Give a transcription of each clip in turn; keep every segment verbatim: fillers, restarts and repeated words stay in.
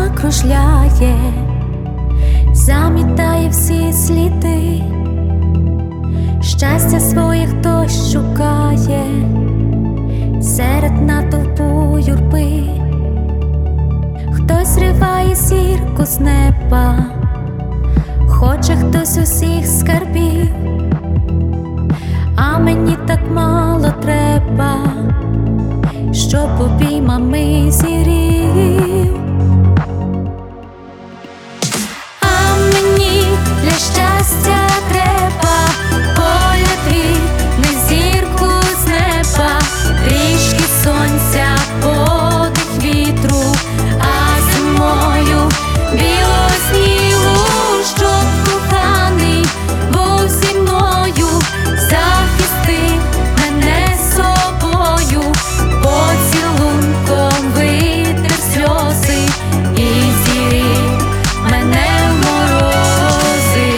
кружляє, замітає всі сліди, щастя своє хтось шукає серед натовпу юрби, хтось зриває зірку з неба, хоче хтось усіх скарбів, а мені так мало треба, щоб обіймами зігрів. А мені для щастя треба погляд твій, не зірку з неба, трішки сонця, подих вітру, а зимою білого снігу, щоб коханий був зі мною, захистив мене собою, поцілунком витер сльози і зігрів мене в морози,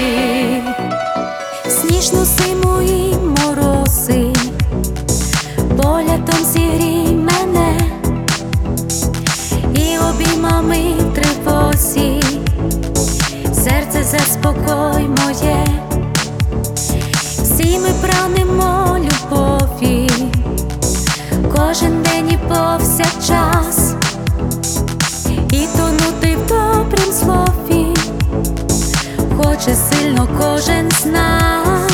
сніжну зиму і морози, поглядом зігрій мене і обіймами в тривозі, серце заспокой моє. Всі ми прагнемо любові, кожен день і повсякчас, і тонути в добрім слові хоче сильно кожен з нас.